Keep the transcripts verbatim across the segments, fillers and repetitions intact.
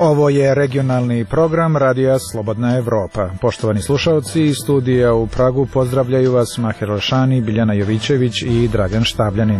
Ovo je regionalni program Radija Slobodna Evropa. Poštovani slušalci, iz studija u Pragu pozdravljaju vas Maher Olšani, Biljana Jovićević i Dragan Štabljanin.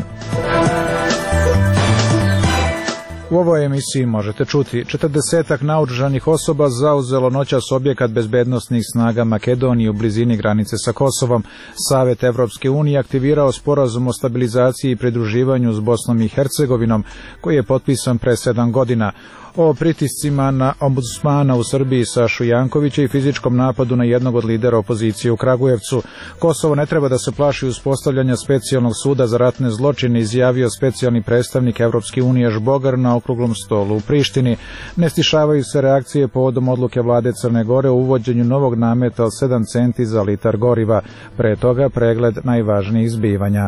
U ovoj emisiji možete čuti: četrdesetak naoružanih osoba zauzelo noćas objekat bezbednosnih snaga Makedonije u blizini granice sa Kosovom. Savet Evropske unije aktivirao sporazum o stabilizaciji i pridruživanju s Bosnom i Hercegovinom, koji je potpisan pre sedam godina. O pritiscima na ombudsmana u Srbiji Sašu Jankovića i fizičkom napadu na jednog od lidera opozicije u Kragujevcu. Kosovo ne treba da se plaši uspostavljanja specijalnog suda za ratne zločine, izjavio specijalni predstavnik Evropske unije Žbogar na okruglom stolu u Prištini. Ne stišavaju se reakcije povodom odluke vlade Crne Gore o uvođenju novog nameta od sedam centi za litar goriva. Pre toga pregled najvažnijih zbivanja.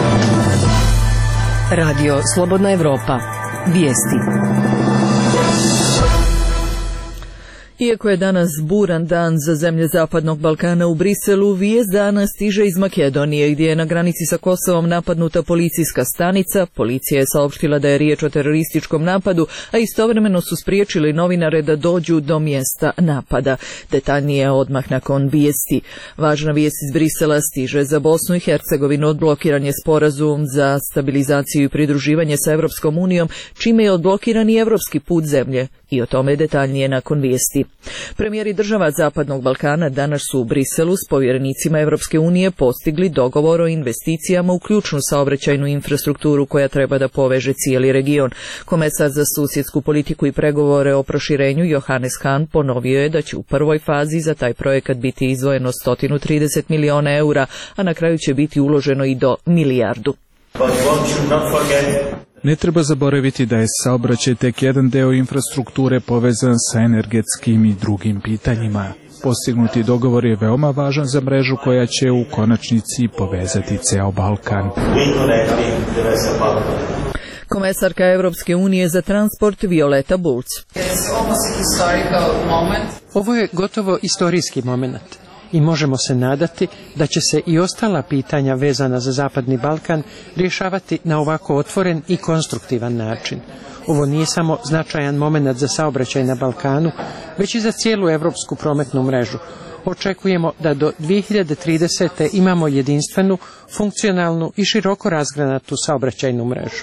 Radio Slobodna Evropa. Vijesti. Iako je danas buran dan za zemlje Zapadnog Balkana, u Briselu vijest dana stiže iz Makedonije, gdje je na granici sa Kosovom napadnuta policijska stanica. Policija je saopštila da je riječ o terorističkom napadu, a istovremeno su spriječili novinare da dođu do mjesta napada. Detaljnije odmah nakon vijesti. Važna vijest iz Brisela stiže za Bosnu i Hercegovinu. Odblokiran je sporazum za stabilizaciju i pridruživanje sa Evropskom unijom, čime je odblokiran i evropski put zemlje. I o tome detaljnije nakon vijesti. Premijeri država Zapadnog Balkana danas su u Briselu s povjerenicima Evropske unije postigli dogovor o investicijama u ključnu saobraćajnu infrastrukturu koja treba da poveže cijeli region. Komesar za susjedsku politiku i pregovore o proširenju Johannes Hahn ponovio je da će u prvoj fazi za taj projekat biti izdvojeno sto trideset miliona eura, a na kraju će biti uloženo i do milijardu. Ne treba zaboraviti da je saobraćaj tek jedan deo infrastrukture povezan sa energetskim i drugim pitanjima. Postignuti dogovor je veoma važan za mrežu koja će u konačnici povezati ceo Balkan. Komesarka Evropske unije za transport Violeta Bulc. Ovo je gotovo istorijski moment. I možemo se nadati da će se i ostala pitanja vezana za Zapadni Balkan rješavati na ovako otvoren i konstruktivan način. Ovo nije samo značajan moment za saobraćaj na Balkanu, već i za cijelu evropsku prometnu mrežu. Očekujemo da do dvije hiljade tridesete. imamo jedinstvenu, funkcionalnu i široko razgranatu saobraćajnu mrežu.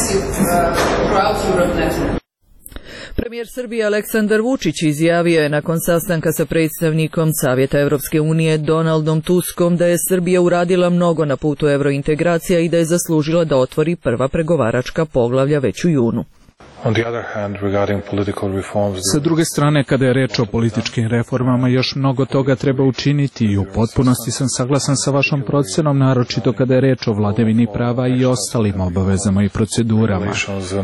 Premijer Srbije Aleksandar Vučić izjavio je nakon sastanka sa predstavnikom Savjeta Evropske unije Donaldom Tuskom da je Srbija uradila mnogo na putu evrointegracija i da je zaslužila da otvori prva pregovaračka poglavlja već u junu. Sa druge strane, kada je reč o političkim reformama, još mnogo toga treba učiniti i u potpunosti sam saglasan sa vašom procenom, naročito kada je reč o vladavini prava i ostalim obavezama i procedurama.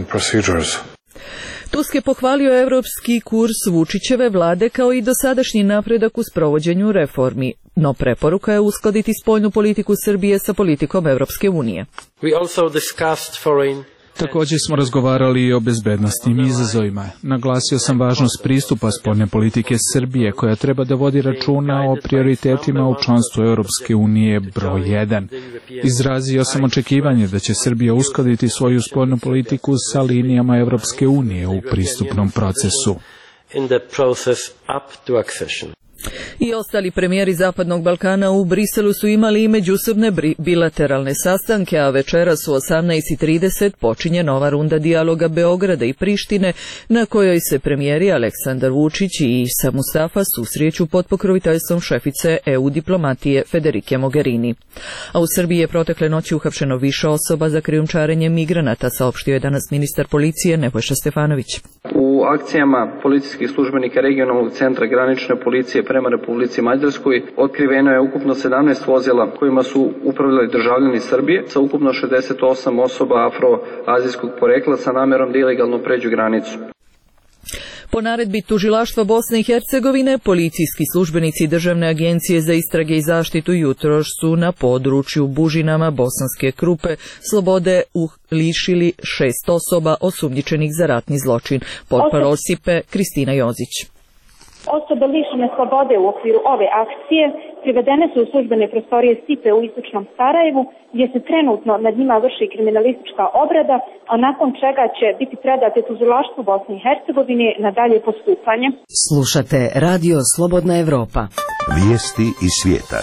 Tusk je pohvalio evropski kurs Vučićeve vlade kao i dosadašnji napredak u sprovođenju reformi, no preporuka je uskladiti spoljnu politiku Srbije sa politikom Evropske unije. Također smo razgovarali i o bezbednosnim izazovima. Naglasio sam važnost pristupa spoljne politike Srbije, koja treba da vodi računa o prioritetima u članstvu Europske unije broj jedan. Izrazio sam očekivanje da će Srbija uskladiti svoju spoljnu politiku sa linijama Europske unije u pristupnom procesu. I ostali premijeri Zapadnog Balkana u Briselu su imali i međusobne bilateralne sastanke, a večeras u osamnaest trideset počinje nova runda dijaloga Beograda i Prištine, na kojoj se premijeri Aleksandar Vučić i Isa Mustafa susreću pod pokroviteljstvom šefice E U diplomatije Federike Mogherini. A u Srbiji je protekle noći uhapšeno više osoba za krijumčarenje migranata, saopštio je danas ministar policije Nebojša Stefanović. U akcijama policijskih službenika regionalnog centra granične policije prema Republici Mađarskoj otkriveno je ukupno sedamnaest vozila kojima su upravljali državljani Srbije sa ukupno šezdeset osam osoba afroazijskog porekla sa namerom da ilegalno pređu granicu. Po naredbi Tužilaštva Bosne i Hercegovine, policijski službenici Državne agencije za istrage i zaštitu jutros su na području Bužinama Bosanske Krupe slobode lišili šest osoba osumnjičenih za ratni zločin. Portparol S I P E Kristina Jozić. Osobe lišene slobode u okviru ove akcije privedene su u službene prostorije Stipe u istočnom Sarajevu, gdje se trenutno nad njima vrši kriminalistička obrada, a nakon čega će biti predate tužilaštvu Bosne i Hercegovine na dalje postupanje. Slušate Radio Slobodna Evropa. Vijesti iz svijeta.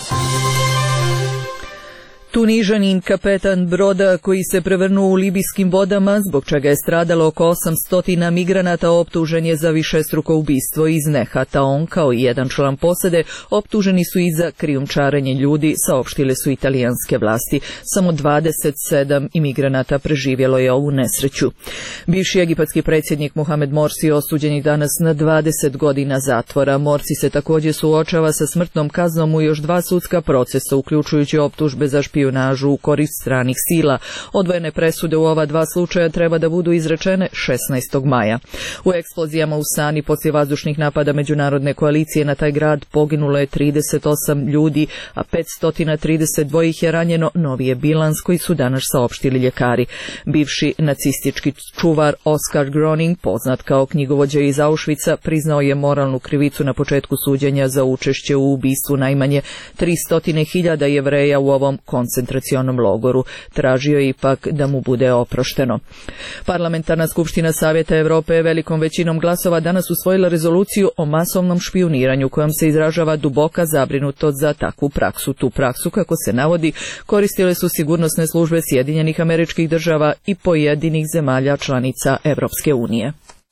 Tunižanin kapetan broda koji se prevrnuo u libijskim vodama, zbog čega je stradalo oko osamsto migranata, optužen je za višestruko ubistvo iz nehata. On, kao i jedan član posade, optuženi su i za krijumčarenje ljudi, saopštile su italijanske vlasti. Samo dvadeset sedam imigranata preživjelo je ovu nesreću. Bivši egipatski predsjednik Mohamed Morsi osuđen je danas na dvadeset godina zatvora. Morsi se također suočava sa smrtnom kaznom u još dva sudska procesa, uključujući optužbe za špijunažu u korist stranih sila. Odvojene presude u ova dva slučaja treba da budu izrečene šesnaestog maja. U eksplozijama u Sani poslije vazdušnih napada međunarodne koalicije na taj grad poginulo je trideset osam ljudi, a petsto trideset dva ih je ranjeno, novi je bilans koji su danas saopštili ljekari. Bivši nacistički čuvar Oskar Groning, poznat kao knjigovođa iz Auschwitza, priznao je moralnu krivicu na početku suđenja za učešće u ubistvu najmanje tristo hiljada Jevreja u ovom koncentracionom logoru. Tražio je ipak da mu bude oprošteno. Parlamentarna skupština Savjeta Europe je velikom većinom glasova danas usvojila rezoluciju o masovnom špijuniranju kojom se izražava duboka zabrinutost za takvu praksu. Tu praksu, kako se navodi, koristile su sigurnosne službe Sjedinjenih Američkih Država i pojedinih zemalja članica Europske unije.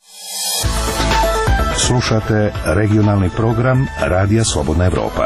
Slušate regionalni program Radija Slobodna Evropa.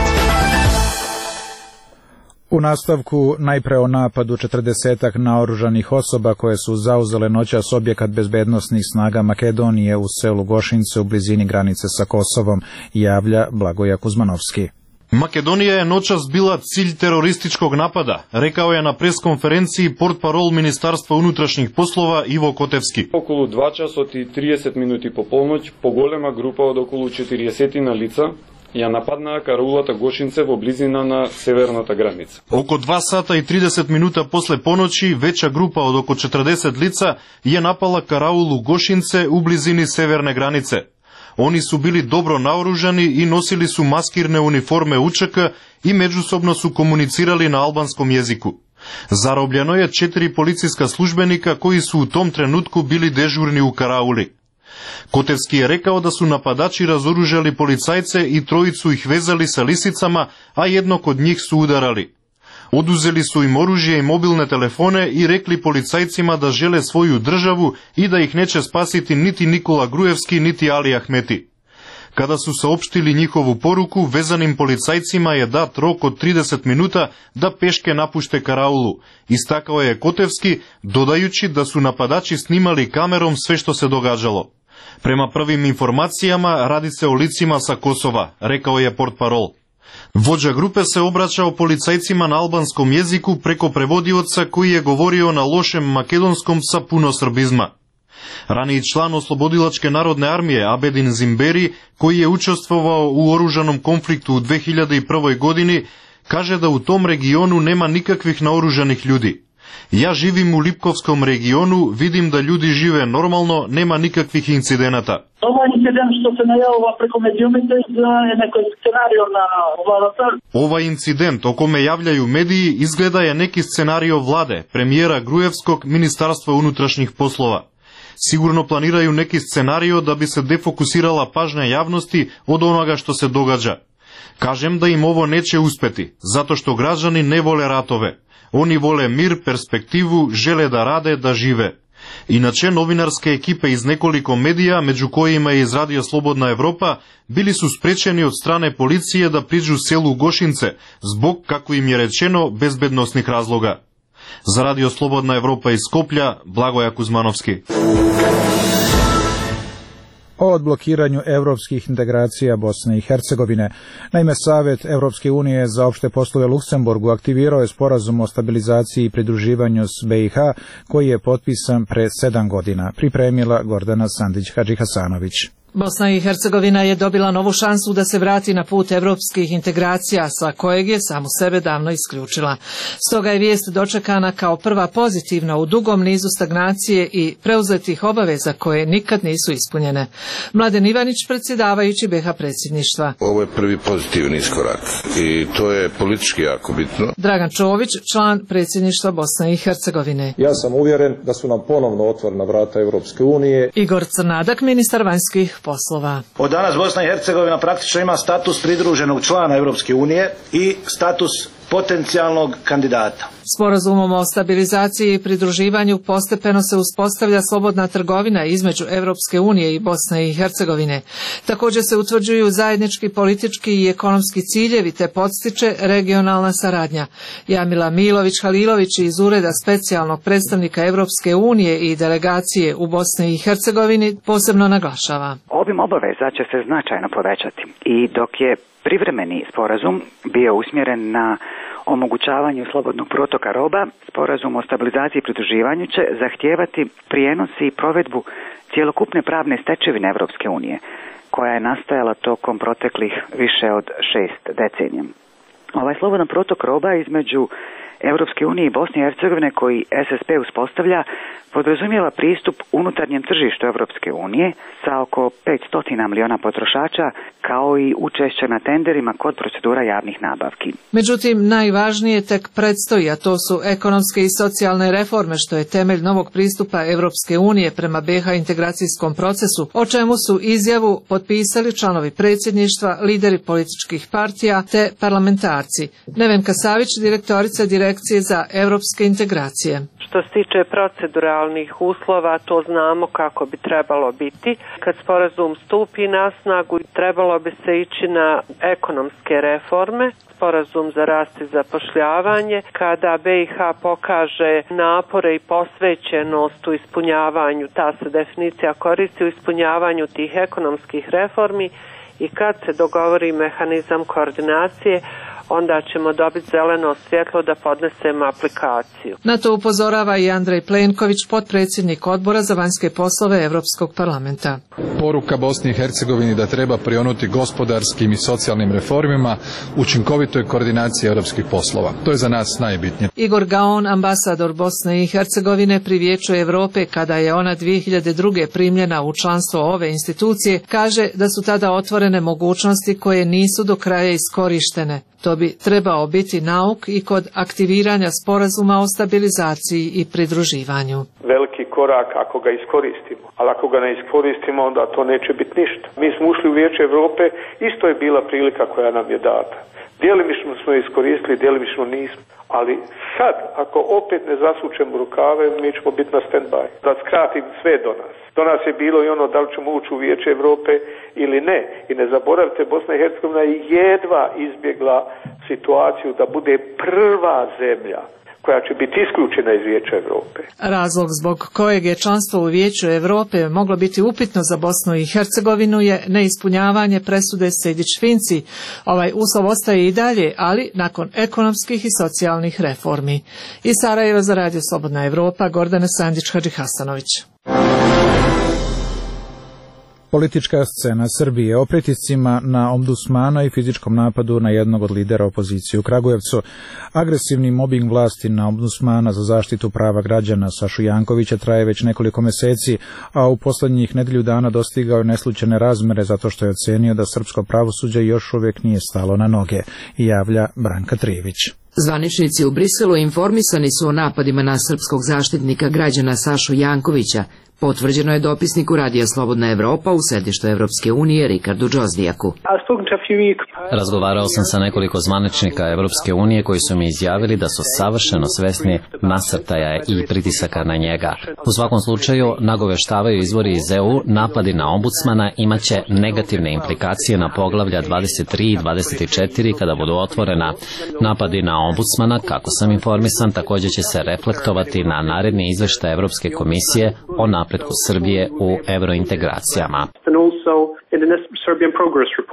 U nastavku najpre o napadu četrdesetak naoružanih osoba koje su zauzele noćas objekat bezbednosnih snaga Makedonije u selu Gošince u blizini granice sa Kosovom, javlja Blagoja Kuzmanovski. Македонија е ночас била цилј терористичког напада, рекао е на пресконференција портпарол Министарство унутрашних послова Иво Котевски. Околу два часот и триесет минути по полноќ, поголема група од околу четириесет на лица ја нападнаа караулата Гошинце во близина на северната граница. Око два сата и тридесет минута после поноќи, веча група од око четрдесет лица ја напала караулу Гошинце у близини северне границе. Они су били добро наоружани и носили су маскирне униформе УЧК и меѓусобно су комуницирали на албанском језику. Заробljeno je четири полициска службеника кои су у том тренутку били дежурни у караули. Котевски е рекао да су нападачи разоружали полицајце и тројицу их везали са лисицама, а еднок од нив су ударали. Одузели су им оружје и мобилне телефоне и рекли полицајцима да желе своју државу и да их нече спасити нити Никола Груевски, нити Али Ахмети. Када су соопштили нjihovu поруку, везаним полицајцима е дат рок од тридесет минута да пешке напуште караулу. Истакао е Котевски, додајучи да су нападачи снимали камером све што се догаđало. Према првим информацијама, ради се о лицима са Косова, рекао е портпарол. Воđа групе се обрачао полицајцима на албанском језику преко преводиоца кој е говорио на лошем македонском са пуно србизма. Рани члан Ослободилачке народне армије Абедин Зимбери, кој е учествувал у оружаном конфликту у две хиљаде и прва години, каже да у том региону нема никаквих наоружаних људи. Ја живим у Липковском региону, видим да људи живе нормално, нема никаквих инцидената. Ова инцидент што се најавува преку медиумите е некој сценарио на владата. Ова инцидент, о коме јављају медии, изгледа е неки сценарио владе, премиера Груевскog, Министарство унутрашних послова. Сигурно планирају неки сценарио да би се дефокусирала пажња јавности од онога што се догаѓа. Кажем да им ово нече успети, затоа што граѓани не воле ратове. Они воле мир, перспективу, желе да раде, да живе. Иначе новинарска екипа из неколико медија, меѓу којима и из Радио Слободна Европа, били су спречени од стране полиција да приđу селу Гошинце, због, како им е речено, безбедносних разлога. За Радио Слободна Европа из Скопља, Благоја Кузмановски. O odblokiranju evropskih integracija Bosne i Hercegovine. Naime, Savet Evropske unije za opšte poslove Luksemburgu aktivirao je sporazum o stabilizaciji i pridruživanju s B i H, koji je potpisan pre sedam godina, pripremila Gordana Sandić-Hadžihasanović. Bosna i Hercegovina je dobila novu šansu da se vrati na put evropskih integracija, sa kojeg je samu sebe davno isključila. Stoga je vijest dočekana kao prva pozitivna u dugom nizu stagnacije i preuzetih obaveza koje nikad nisu ispunjene. Mladen Ivanić, predsjedavajući B iH predsjedništva. Ovo je prvi pozitivni iskorak i to je politički jako bitno. Dragan Čović, član predsjedništva Bosne i Hercegovine. Ja sam uvjeren da su nam ponovno otvorena vrata Europske unije. Igor Crnadak, ministar vanjskih poslova. Od danas Bosna i Hercegovina praktično ima status pridruženog člana Europske unije i status potencijalnog kandidata. Sporazumom o stabilizaciji i pridruživanju postepeno se uspostavlja slobodna trgovina između Europske unije i Bosne i Hercegovine. Također se utvrđuju zajednički politički i ekonomski ciljevi te podstiče regionalna saradnja. Jamila Milović-Halilović iz Ureda specijalnog predstavnika Europske unije i delegacije u Bosni i Hercegovini posebno naglašava. Obim obaveza će se značajno povećati i dok je privremeni sporazum bio usmjeren na omogućavanju slobodnog protoka roba, sporazum o stabilizaciji i pridruživanju će zahtijevati prijenos i provedbu cjelokupne pravne stečevine Europske unije, koja je nastajala tokom proteklih više od šest decenija. Ovaj slobodan protok roba između Europske unije i Bosne i Hercegovine koji S S P uspostavlja podrazumijeva pristup unutarnjem tržištu Europske unije sa oko petsto miliona potrošača kao i učešće na tenderima kod procedura javnih nabavki. Međutim, najvažnije tek predstoji, a to su ekonomske i socijalne reforme, što je temelj novog pristupa Europske unije prema B iH integracijskom procesu, o čemu su izjavu potpisali članovi predsjedništva, lideri političkih partija te parlamentarci. Nevenka Savić, direktorica Direkcije za europske integracije. Što se tiče proceduralnih uslova, to znamo kako bi trebalo biti. Kad sporazum stupi na snagu, trebalo bi se ići na ekonomske reforme, sporazum za rast i zapošljavanje. Kada B iH pokaže napore i posvećenost u ispunjavanju, ta se definicija koristi u ispunjavanju tih ekonomskih reformi i kad se dogovori mehanizam koordinacije, onda ćemo dobiti zeleno svjetlo da podnesemo aplikaciju. Na to upozorava i Andrej Plenković, potpredsjednik Odbora za vanjske poslove Europskog parlamenta. Poruka Bosni i Hercegovini da treba prionuti gospodarskim i socijalnim reformima, učinkovitoj koordinaciji europskih poslova. To je za nas najbitnije. Igor Gaon, ambasador Bosne i Hercegovine pri Vijeću Europe, kada je ona dvije hiljade druge primljena u članstvo ove institucije, kaže da su tada otvorene mogućnosti koje nisu do kraja iskorištene. To bi trebao biti nauk i kod aktiviranja sporazuma o stabilizaciji i pridruživanju. Veliki korak ako ga iskoristimo, ali ako ga ne iskoristimo onda to neće biti ništa. Mi smo ušli u Vijeće Europe, isto je bila prilika koja nam je data. Djelimično smo je iskoristili, djelimično nismo. Ali sad, ako opet ne zasučemo rukave, mi ćemo biti na stand-by. Da skratim sve do nas. Do nas je bilo i ono da li ćemo ući u Vijeće Europe ili ne. I ne zaboravite, Bosna i Hercegovina je jedva izbjegla situaciju da bude prva zemlja koja će biti isključena iz Vijeća Europe. Razlog zbog kojeg je članstvo u Vijeću Europe moglo biti upitno za Bosnu i Hercegovinu je neispunjavanje presude Sejdić-Finci. Ovaj uslov ostaje i dalje, ali nakon ekonomskih i socijalnih reformi. Iz Sarajeva za Radio Slobodna Evropa, Gordana Sandić-Hadžihasanović. Politička scena Srbije o pritiscima na ombudsmana i fizičkom napadu na jednog od lidera opozicije u Kragujevcu. Agresivni mobbing vlasti na ombudsmana za zaštitu prava građana Sašu Jankovića traje već nekoliko mjeseci, a u posljednjih nedelju dana dostigao je neslućene razmere zato što je ocenio da srpsko pravosuđe još uvijek nije stalo na noge, javlja Branka Trijević. Zvaničnici u Briselu informisani su o napadima na srpskog zaštitnika građana Sašu Jankovića. Potvrđeno je dopisniku Radija Slobodna Evropa u središtu Evropske unije Rikardu Džozdijaku. Razgovarao sam sa nekoliko zvaničnika Evropske unije koji su mi izjavili da su savršeno svesni nasrtaja i pritisaka na njega. U svakom slučaju, nagoveštavaju izvori iz E U, napadi na ombudsmana imaće negativne implikacije na poglavlja dvadeset tri i dvadeset četiri kada budu otvorena. Napadi na ombudsmana, kako sam informisan, također će se reflektovati na naredni izveštaj Evropske komisije o napretku Srbije u evrointegracijama.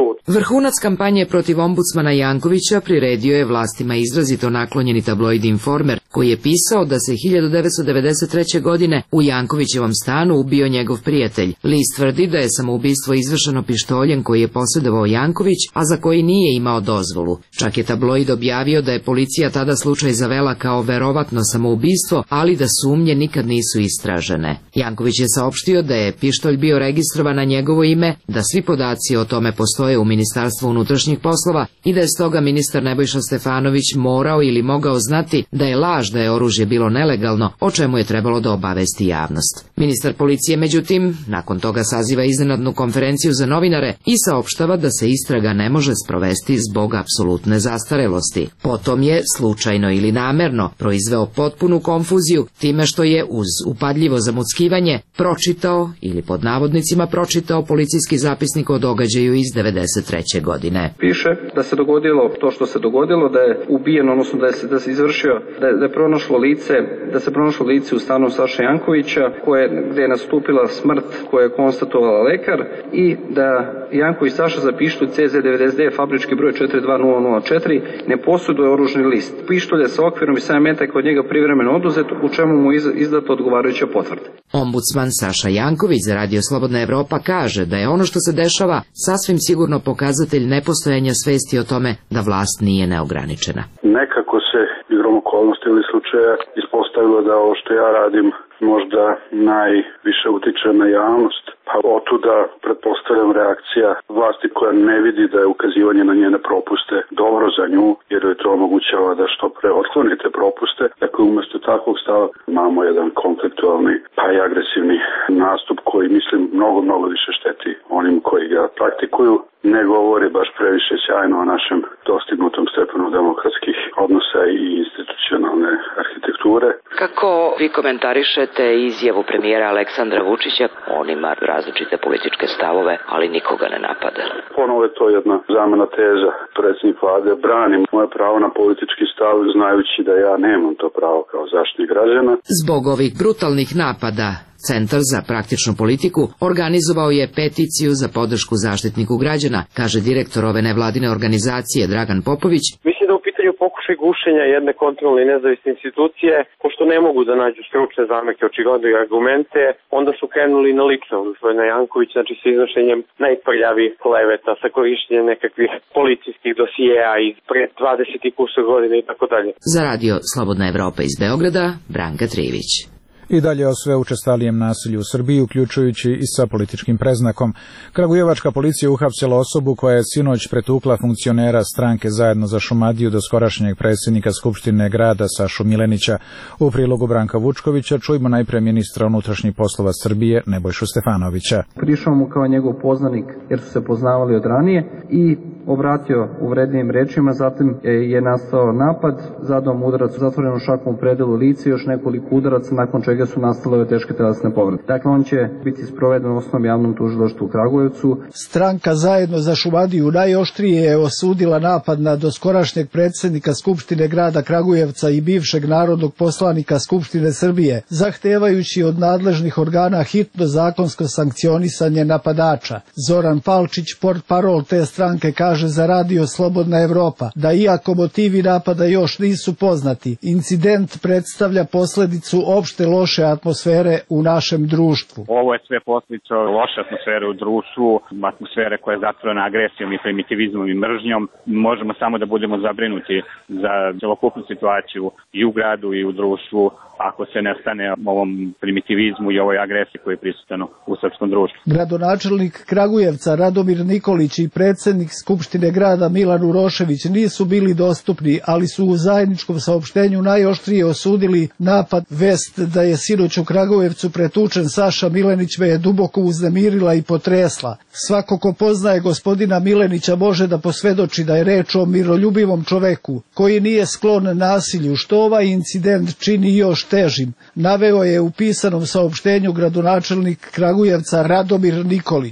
put. Vrhunac kampanje protiv ombudsmana Jankovića priredio je vlastima izrazito naklonjeni tabloid Informer, koji je pisao da se hiljadu devetsto devedeset treće. godine u Jankovićevom stanu ubio njegov prijatelj. List tvrdi da je samoubistvo izvršeno pištoljem koji je posjedovao Janković, a za koji nije imao dozvolu. Čak je tabloid objavio da je policija tada slučaj zavela kao verovatno samoubistvo, ali da sumnje nikad nisu istražene. Janković je saopštio da je pištolj bio registrovan na njegovo ime, da svi podaci o tome postoje u Ministarstvu unutrašnjih poslova i da je stoga ministar Nebojša Stefanović morao ili mogao znati da je laž da je oružje bilo nelegalno, o čemu je trebalo da obavesti javnost. Ministar policije, međutim, nakon toga saziva iznenadnu konferenciju za novinare i saopštava da se istraga ne može sprovesti zbog apsolutne zastarelosti. Potom je, slučajno ili namerno, proizveo potpunu konfuziju time što je uz upadljivo zamuckivanje pročitao ili pod navodnicima pročitao policijski zapisnik o događaju iz devedeset treće. godine. Piše da se dogodilo to što se dogodilo, da je ubijen, odnosno da je se, da se izvršio, da je, da je pronašlo lice, da se pronašlo lice u stanu Saše Jankovića, koje, gde je nastupila smrt koju je konstatovala lekar, i da Janković Saša za pištolj C Z devedeset devet fabrički broj četiri dva nula nula četiri ne posjeduje oružni list. Pištolj je sa okvirom i sedam metaka od njega privremeno oduzet, u čemu mu izdato odgovarajuća potvrda. Ombudsman Saša Janković za Radio Slobodna Evropa kaže da je ono što se dešava sasvim sigurno pokazatelj nepostojanja svesti o tome da vlast nije neograničena. Nekako se igrom okolnosti ili slučaja ispostavilo da ovo što ja radim možda najviše utiče na javnost. Pa otuda pretpostavljam reakcija vlasti koja ne vidi da je ukazivanje na njene propuste dobro za nju, jer joj to omogućava da što pre otkloni te propuste. Dakle, umjesto takvog stava imamo jedan konfliktualni pa i agresivni nastup koji, mislim, mnogo, mnogo više šteti onim koji ga praktikuju. Ne govori baš previše sjajno o našem dostignutom stepenu demokratskih odnosa i institucionalne arhitekture. Kako vi komentarišete izjavu premijera Aleksandra Vučića? On ima različite političke stavove, ali nikoga ne napada. Ponovo je to jedna zamena teza. Predsjednik vlade brani moje pravo na politički stav, znajući da ja nemam to pravo kao zaštitnik građana. Zbog ovih brutalnih napada, Centar za praktičnu politiku organizovao je peticiju za podršku zaštitniku građana, kaže direktor ove nevladine organizacije Dragan Popović. Mislim da u pitanju pokušaj gušenja jedne kontrolne i nezavisne institucije, pošto ne mogu da nađu stručne zameke, očigledne argumente, onda su krenuli na lično gospodina Jankovića, znači sa iznošenjem najprljavih kleveta, sa korišćenjem nekakvih policijskih dosijeja iz pred dvadeset i kusur godina i tako dalje. Za Radio Slobodna Evropa iz Beograda, Branka Trivić. I dalje o sve učestalijem nasilju u Srbiji, uključujući i sa političkim preznakom. Kragujevačka policija uhapsila osobu koja je sinoć pretukla funkcionera stranke Zajedno za Šumadiju do skorašnjeg predsjednika Skupštine grada Sašu Milenića. U prilogu Branka Vučkovića čujmo najpre ministra unutrašnjih poslova Srbije Nebojšu Stefanovića. Prišao mu kao njegov poznanik jer su se poznavali od ranije i obratio uvredljivim rečima, zatim je nastao napad, zadao mu udarac u zatvorenu šakom u predelu lice i još nekoliko udaraca, nakon čega su nastale ove teške telesne povrede. Dakle, on će biti sproveden u osnovnom javnom tužilaštvu u Kragujevcu. Stranka Zajedno za Šumadiju najoštrije je osudila napad na doskorašnjeg predsjednika Skupštine grada Kragujevca i bivšeg narodnog poslanika Skupštine Srbije, zahtevajući od nadležnih organa hitno zakonsko sankcionisanje napadača. Zoran Palčić, portparol te stranke, kaže za Radio Slobodna Evropa da iako motivi napada još nisu poznati, incident predstavlja posljedicu opšte loše atmosfere u našem društvu. Ovo je sve posljedica loše atmosfere u društvu, atmosfere koja je zatvorena agresijom i primitivizmom i mržnjom. Možemo samo da budemo zabrinuti za celokupnu situaciju i u gradu i u društvu ako se ne stane ovom primitivizmu i ovoj agresiji koja je prisutna u srpskom društvu. Gradonačelnik Kragujevca Radomir Nikolić i predsjednik Skupštine grada Milan Urošević nisu bili dostupni, ali su u zajedničkom saopštenju najoštrije osudili napad. Vest da je sinoć u Kragujevcu pretučen Saša Milenić me je duboko uznemirila i potresla. Svako ko poznaje gospodina Milenića može da posvedoči da je reč o miroljubivom čoveku koji nije sklon nasilju, što ovaj incident čini još težim, naveo je u pisanom saopštenju gradonačelnik Kragujevca Radomir Nikolić.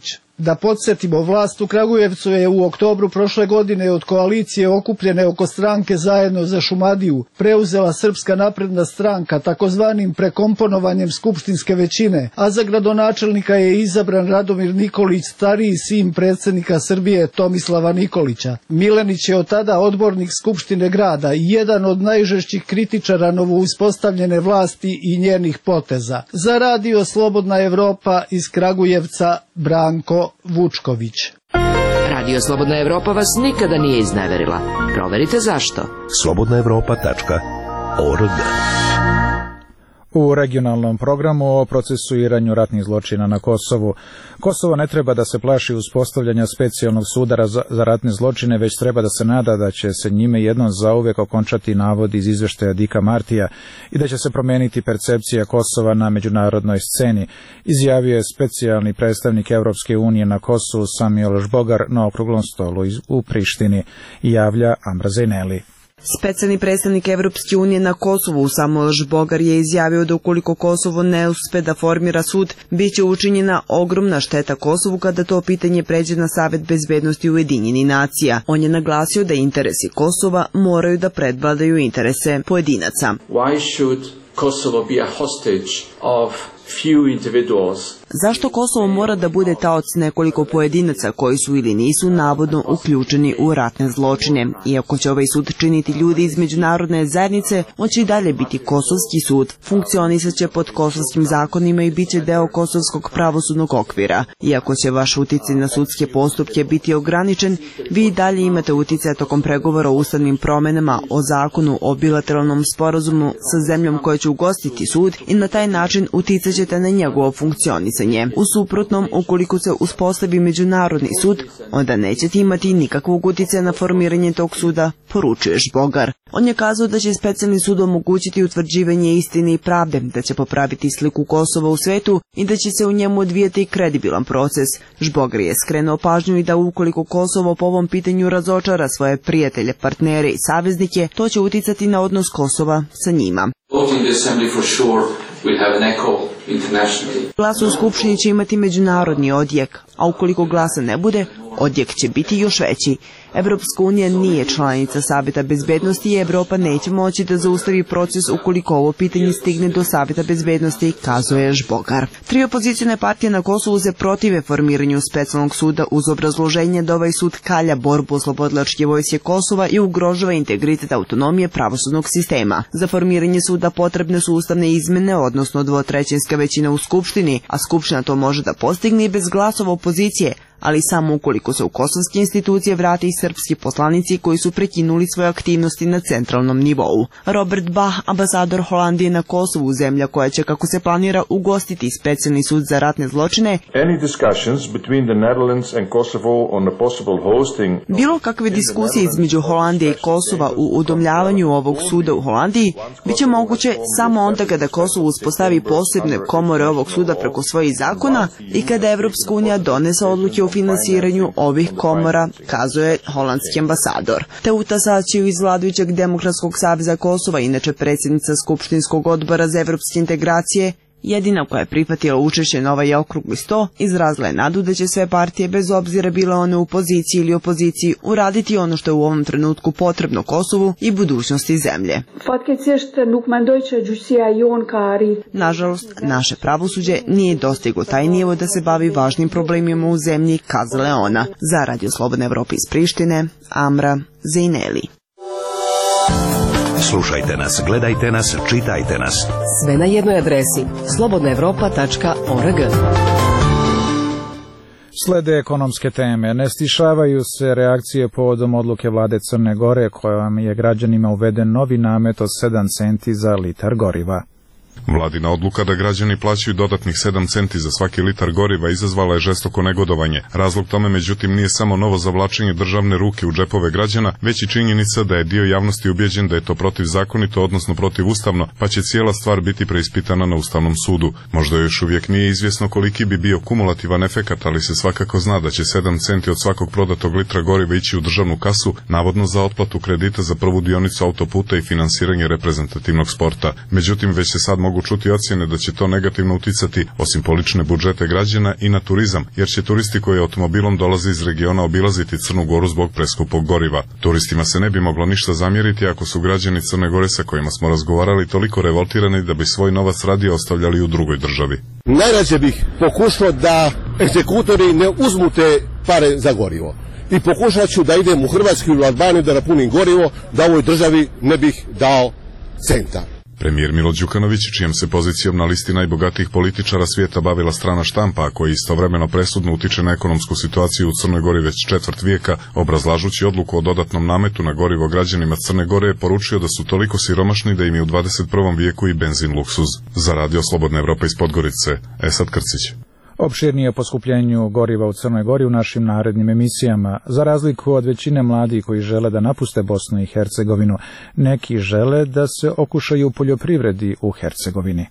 Da podsjetimo, vlast u Kragujevcu je u oktobru prošle godine od koalicije okupljene oko stranke Zajedno za Šumadiju preuzela Srpska napredna stranka takozvanim prekomponovanjem skupštinske većine, a za gradonačelnika je izabran Radomir Nikolić, stariji sin predsjednika Srbije Tomislava Nikolića. Milenić je od tada odbornik Skupštine grada i jedan od najžešćih kritičara novouspostavljene vlasti i njenih poteza. Za radio Slobodna Evropa iz Kragujevca, Branko Vučković. Radio Slobodna Evropa vas nikada nije izneverila. Proverite zašto. slobodna evropa tačka org. U regionalnom programu o procesuiranju ratnih zločina na Kosovu. Kosovo ne treba da se plaši uspostavljanja specijalnog suda za ratne zločine, već treba da se nada da će se njime jednom zauvek okončati navod iz izveštaja Dika Martija i da će se promeniti percepcija Kosova na međunarodnoj sceni, izjavio je specijalni predstavnik Evropske unije na Kosovu Samuel Žbogar na okruglom stolu u Prištini, javlja Amra Zejneli. Specijalni predstavnik Evropske unije na Kosovu Samuel Žbogar je izjavio da ukoliko Kosovo ne uspe da formira sud, bit će učinjena ogromna šteta Kosovu kada to pitanje pređe na Savet bezbednosti Ujedinjenih nacija. On je naglasio da interesi Kosova moraju da predvladaju interese pojedinaca. Why should Kosovo be a hostage of few individuals? Zašto Kosovo mora da bude taoc nekoliko pojedinaca koji su ili nisu navodno uključeni u ratne zločine? Iako će ovaj sud činiti ljudi iz međunarodne zajednice, on će i dalje biti kosovski sud. Funkcionisat će pod kosovskim zakonima i bit će deo kosovskog pravosudnog okvira. Iako će vaš uticaj na sudske postupke biti ograničen, vi i dalje imate uticaj tokom pregovora o ustavnim promenama, o zakonu, o bilateralnom sporazumu sa zemljom koja će ugostiti sud i na taj način uticat ćete na njegovo funkcionisanje. U suprotnom, ukoliko se uspostavi međunarodni sud, onda nećete imati nikakvog uticaja na formiranje tog suda, poručuje Žbogar. On je kazao da će specijalni sud omogućiti utvrđivanje istine i pravde, da će popraviti sliku Kosova u svetu i da će se u njemu odvijati kredibilan proces. Žbogar je skrenuo pažnju i da ukoliko Kosovo po ovom pitanju razočara svoje prijatelje, partnere i saveznike, to će uticati na odnos Kosova sa njima. Glas u Skupštini će imati međunarodni odjek, a ukoliko glasa ne bude, odjek će biti još veći. Evropska unija nije članica Saveta bezbednosti i Evropa neće moći da zaustavi proces ukoliko ovo pitanje stigne do Saveta bezbednosti, kazuje Žbogar. Tri opozicione partije na Kosovu se protive formiranju specijalnog suda uz obrazloženje da ovaj sud kalja borbu oslobodilačke vojske Kosova i ugrožava integritet autonomije pravosudnog sistema. Za formiranje suda potrebne su ustavne izmene, odnosno dvotrećinska većina u Skupštini, a Skupština to može da postigne i bez glasova opozicije, ali samo ukoliko se u kosovske institucije vrate i srpski poslanici koji su prekinuli svoje aktivnosti na centralnom nivou. Robert Bach, ambasador Holandije na Kosovu, zemlja koja će, kako se planira, ugostiti specijalni sud za ratne zločine, bilo kakve diskusije između Holandije i Kosova u udomljavanju ovog suda u Holandiji biće moguće samo onda kada Kosovo uspostavi posebne komore ovog suda preko svojih zakona i kada Evropska unija donese odluke o finansiranju ovih komora, kazuje holandski ambasador. Teuta Saćiju iz vladajućeg Demokratskog saveza Kosova, inače predsjednica Skupštinskog odbora za evropske integracije, jedina koja je prihvatila učešće na ovaj okrugli sto, izrazila je nadu da će sve partije, bez obzira bile one u poziciji ili opoziciji, uraditi ono što je u ovom trenutku potrebno Kosovu i budućnosti zemlje. Nažalost, naše pravosuđe nije dostiglo taj nivo da se bavi važnim problemima u zemlji, kazala je ona. Za Radio Slobodna Evropa iz Prištine, Amra Zejneli. Slušajte nas, gledajte nas, čitajte nas. Sve na jednoj adresi slobodna evropa tačka org. Slede ekonomske teme. Ne stišavaju se reakcije povodom odluke vlade Crne Gore kojom je građanima uveden novi namet od sedam centi za litar goriva. Vladina odluka da građani plaćaju dodatnih sedam centi za svaki litar goriva izazvala je žestoko negodovanje. Razlog tome međutim nije samo novo zavlačenje državne ruke u džepove građana, već i činjenica da je dio javnosti ubeđen da je to protivzakonito, odnosno protivustavno, pa će cijela stvar biti preispitana na Ustavnom sudu. Možda još uvijek nije izvjesno koliki bi bio kumulativan efekat, ali se svakako zna da će sedam centi od svakog prodatog litra goriva ići u državnu kasu, navodno za otplatu kredita za prvu dionicu autoputa i finansiranje reprezentativnog sporta. Međutim, već se sad mogu mogu čuti ocjene da će to negativno uticati, osim po lične budžete građana, i na turizam, jer će turisti koji automobilom dolaze iz regiona obilaziti Crnu Goru zbog preskupog goriva. Turistima se ne bi moglo ništa zamjeriti ako su građani Crne Gore sa kojima smo razgovarali toliko revoltirani da bi svoj novac radije ostavljali u drugoj državi. Najrađe bih pokušao da egzekutori ne uzmu te pare za gorivo. I pokušat ću da idem u Hrvatsku ili u Albaniju da napunim gorivo, da ovoj državi ne bih dao centa. Premijer Milo Đukanović, čijom se pozicijom na listi najbogatijih političara svijeta bavila strana štampa, koji istovremeno presudno utiče na ekonomsku situaciju u Crnoj Gori već četvrt vijeka, obrazlažući odluku o dodatnom nametu na gorivo građanima Crne Gore, je poručio da su toliko siromašni da im je u dvadeset prvom vijeku i benzin luksuz. Za radio Slobodna Evropa iz Podgorice, Esad Krcić. Opširnije o poskupljenju goriva u Crnoj Gori u našim narednim emisijama. Za razliku od većine mladih koji žele da napuste Bosnu i Hercegovinu, neki žele da se okušaju u poljoprivredi u Hercegovini.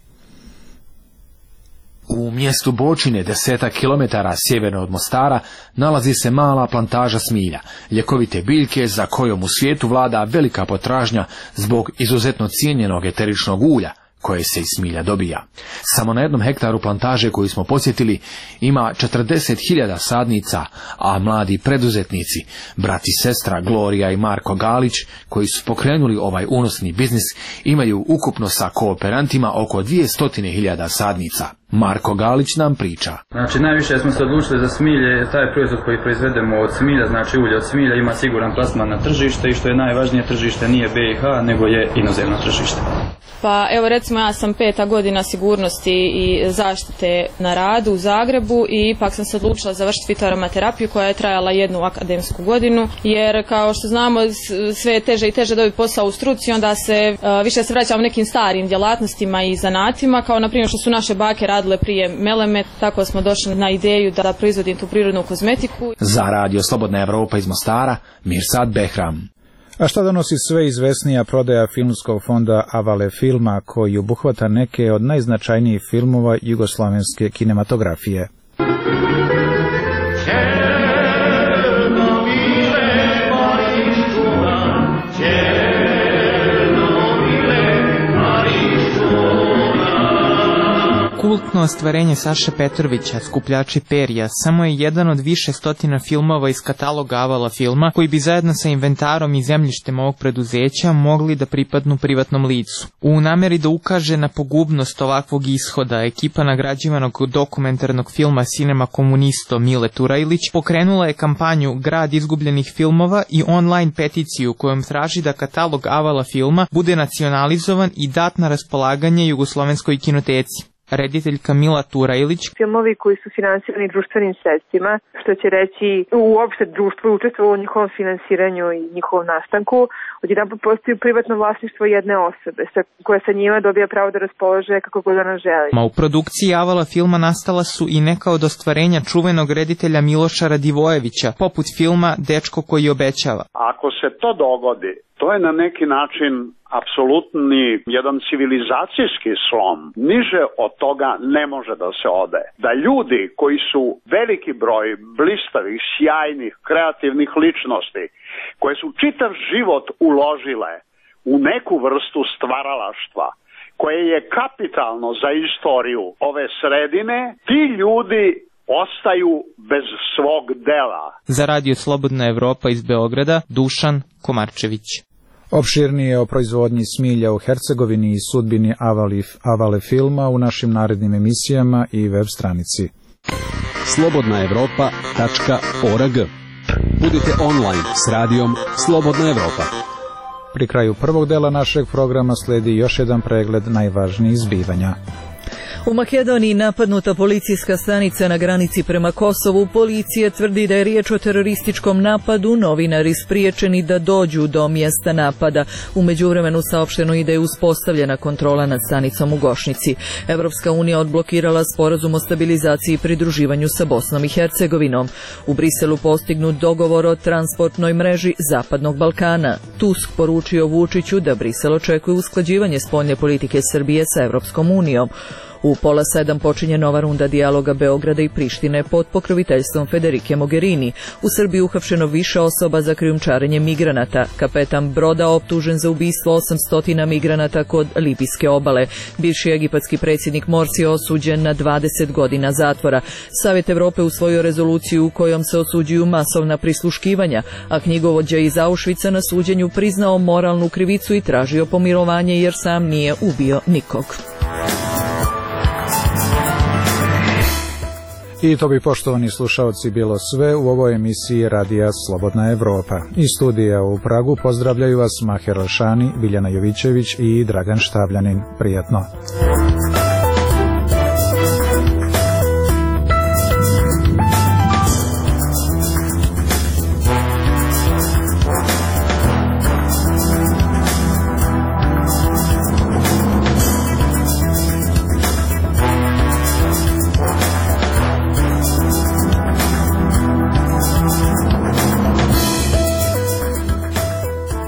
U mjestu Bočine, desetak kilometara sjeverno od Mostara, nalazi se mala plantaža smilja, ljekovite biljke za kojom u svijetu vlada velika potražnja zbog izuzetno cijenjenog eteričnog ulja koje se iz smilja dobija. Samo na jednom hektaru plantaže koju smo posjetili ima četrdeset hiljada sadnica, a mladi preduzetnici, brat i sestra Gloria i Marko Galić, koji su pokrenuli ovaj unosni biznis, imaju ukupno sa kooperantima oko dvjesto hiljada sadnica. Marko Galić nam priča. Znači, najviše smo se odlučili za smilje, taj proizvod koji proizvedemo od smilja, znači ulje od smilja, ima siguran plasman na tržište i što je najvažnije, tržište nije B i H, nego je inozemno tržište. Pa evo recimo ja sam peta godina sigurnosti i zaštite na radu u Zagrebu i ipak sam se odlučila završiti fitoaromaterapiju koja je trajala jednu akademsku godinu, jer kao što znamo sve je teže i teže dobiti posao u struci, onda se više se vraćamo nekim starim djelatnostima i zanatima, kao na primjer što su naše bake radile prije meleme, tako smo došli na ideju da proizvodim tu prirodnu kozmetiku. Za radio Slobodna Evropa iz Mostara, Mirsad Behram. A šta donosi sve izvesnija prodaja filmskog fonda Avale Filma, koji obuhvata neke od najznačajnijih filmova jugoslavenske kinematografije? Kultno ostvarenje Saše Petrovića, Skupljači perja, samo je jedan od više stotina filmova iz kataloga Avala Filma, koji bi zajedno sa inventarom i zemljištem ovog preduzeća mogli da pripadnu privatnom licu. U nameri da ukaže na pogubnost ovakvog ishoda, ekipa nagrađivanog dokumentarnog filma Cinema Komunisto Mile Turajlić pokrenula je kampanju Grad izgubljenih filmova i online peticiju kojom traži da katalog Avala Filma bude nacionalizovan i dat na raspolaganje Jugoslovenskoj kinoteci. Rediteljka Mila Turajlić. Filmovi koji su finansirani društvenim sredstvima, što će reći uopšte društvo učestvovalo u njihovom finansiranju i njihovom nastanku, odjedanput postoji privatno vlasništvo jedne osobe, koja sa njima dobija pravo da raspolaže kako god ona želi. Ma u produkciji Avala Filma nastala su i neka od ostvarenja čuvenog reditelja Miloša Radivojevića, poput filma Dečko koji obećava. Ako se to dogodi, to je na neki način apsolutni jedan civilizacijski slom. Niže od toga ne može da se ode. Da ljudi koji su veliki broj blistavih, sjajnih, kreativnih ličnosti, koje su čitav život uložile u neku vrstu stvaralaštva, koje je kapitalno za istoriju ove sredine, ti ljudi ostaju bez svog dela. Za radio Slobodna Evropa iz Beograda, Dušan Komarčević. Opširnije o proizvodnji smilja u Hercegovini i sudbini Avale Filma u našim narednim emisijama i web stranici. slobodna evropa tačka org. Budite online s radijom Slobodna Evropa. Pri kraju prvog dela našeg programa sledi još jedan pregled najvažnijih zbivanja. U Makedoniji napadnuta policijska stanica na granici prema Kosovu. Policija tvrdi da je riječ o terorističkom napadu, novinari spriječeni da dođu do mjesta napada. U međuvremenu saopšteno i da je uspostavljena kontrola nad stanicom u Gošnici. Evropska unija odblokirala sporazum o stabilizaciji i pridruživanju sa Bosnom i Hercegovinom. U Briselu postignut dogovor o transportnoj mreži Zapadnog Balkana. Tusk poručio Vučiću da Brisel očekuje usklađivanje spoljne politike Srbije sa Evropskom unijom. U pola sedam počinje nova runda dijaloga Beograda i Prištine pod pokroviteljstvom Federike Mogherini. U Srbiji uhapšeno više osoba za krijumčarenje migranata. Kapetan broda optužen za ubistvo osamsto migranata kod libijske obale. Bivši egipatski predsjednik Morsi je osuđen na dvadeset godina zatvora. Savjet Evrope usvojio rezoluciju u kojom se osuđuju masovna prisluškivanja, a knjigovođa iz Auschwitza na suđenju priznao moralnu krivicu i tražio pomilovanje jer sam nije ubio nikog. I to bi, poštovani slušalci, bilo sve u ovoj emisiji Radija Slobodna Evropa. Iz studija u Pragu pozdravljaju vas Maher Alšani, Biljana Jovićević i Dragan Štavljanin. Prijatno.